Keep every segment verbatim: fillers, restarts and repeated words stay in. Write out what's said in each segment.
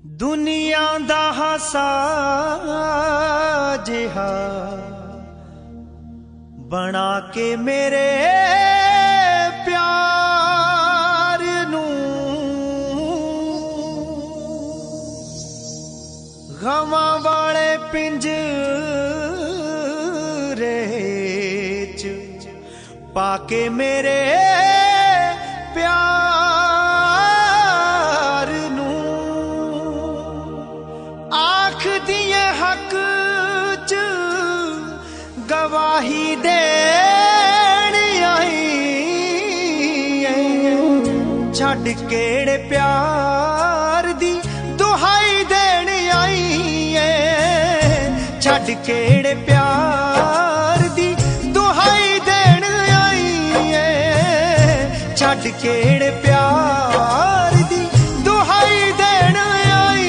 दुनिया दा हासा जिहा बना के मेरे प्यार नू गवां वाले पिंजरे च पाके मेरे प्यार नू आख दिए हक च गवाही देण आई छड्ड केड़े प्यार दी दुहाई देण आई छड्ड केड़े प्यार दी दुहाई देण आई छड्ड केड़े प्यार दी दुहाई देण आई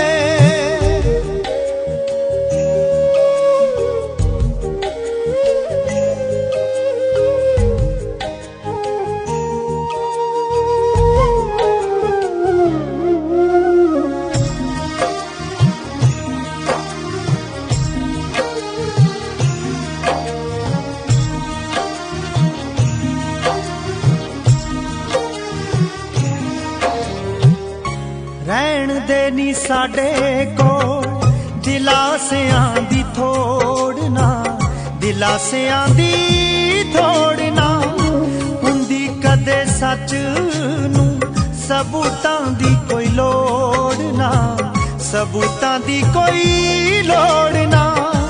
रहन देनी साडे को दिलासियां दी थोड़ना दिलासियां दी थोड़ना हुंदी कदे सच नू सबूतां दी कोई लोड़ ना सबूतां दी कोई लोड़ ना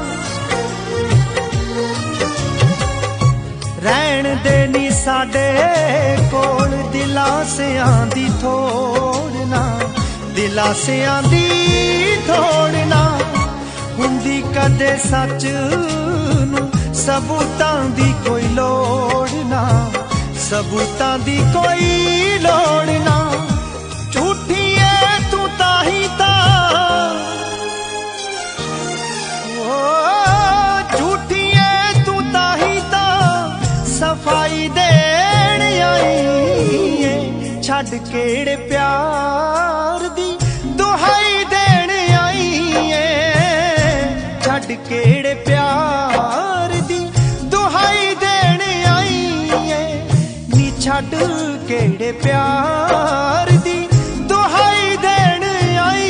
रहन देनी साडे कोल दिलासियां दी थोड़ना दिलासियां दी थोड़ना हुंदी कदे सच नू सबूतां दी कोई लोड़ ना सबूतां दी कोई लोड़ ना झूठी है तू ताही ता ओ झूठी है तू ताही ता सफाई देण आई छड्ड केड़े प्यार दी दुहाई देण आई छड्ड केड़े प्यार दी दुहाई देण आई नी छड्ड केड़े प्यार दी दुहाई देण आई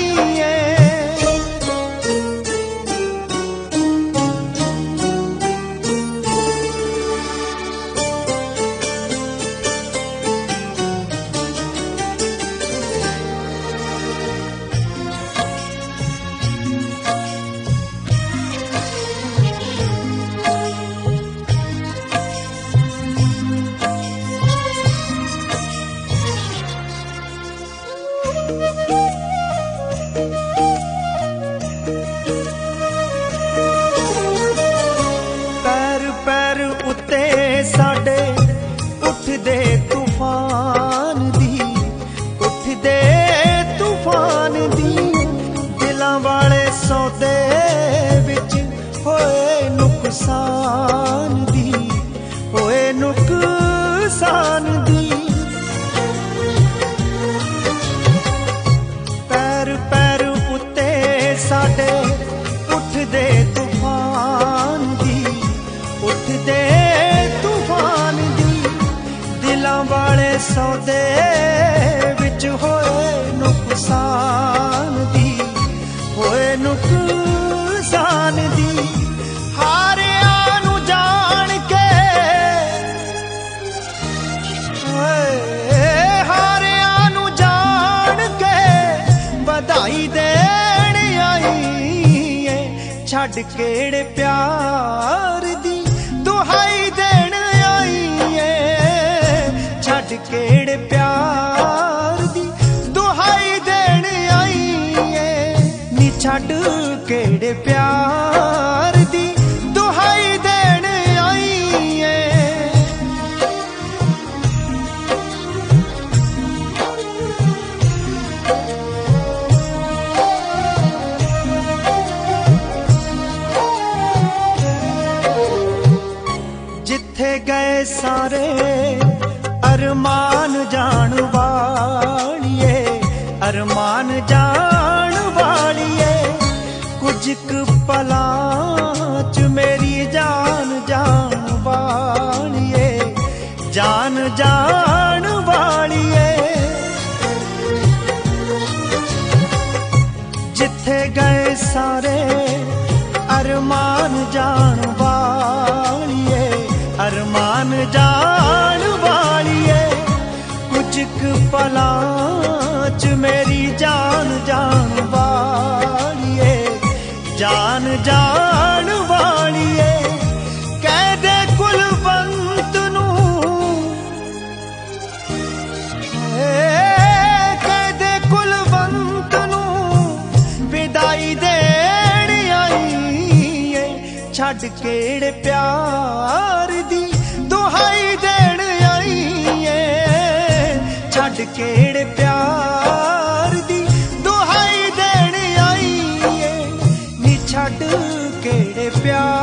पैर पैर उत्ते साडे उठदे तूफान दी उठदे तूफान दी दिलां वाले सौदे विच होए नुकसान दी होए नुकसान दी पैर पैर उत्ते साडे उठदे तूफान दी उठदे तूफान दी दिलां वाले सौदे विच होए नुकसान दी होए नुकसान दी हारिया नू जान के हारिया नू जान के बधाई देण आई छड्ड केड़े प्यार दी दुहाई देण आई छड्ड केड़े प्यार दी दुहाई देण आई नी छड्ड केड़े प्यार दी दुहाई देण आई जिथे गए सारे अरमान जान वालिए अरमान जान क पलां च मेरी जान जान वालिए, जान जान वालिए। जिथे गए सारे अरमान जान वालिए, अरमान जान वालिए। कुछ क पलां च मेरी जान जान वालिए, जान जान वालिए। कह दे कुलवंत नू, कह दे कुलवंत नू विदाई देण आई, छड्ड केड़े प्यार दी दुहाई देण आई, छड्ड केड़े प्यार दी दुहाई देण आई। नी छड्ड केड़े प्यार